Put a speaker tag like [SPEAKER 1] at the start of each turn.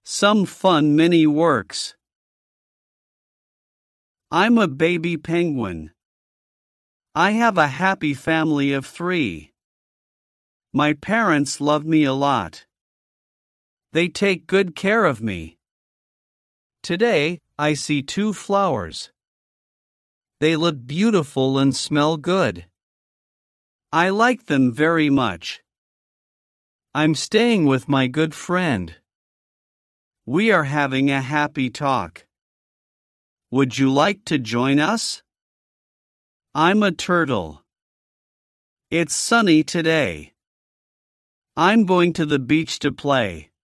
[SPEAKER 1] Some fun mini works. I'm a baby penguin. I have a happy family of 3. My parents love me a lot. They take good care of me. Today, I see 2 flowers. They look beautiful and smell good. I like them very much. I'm staying with my good friend. We are having a happy talk. Would you like to join us? I'm a turtle. It's sunny today. I'm going to the beach to play.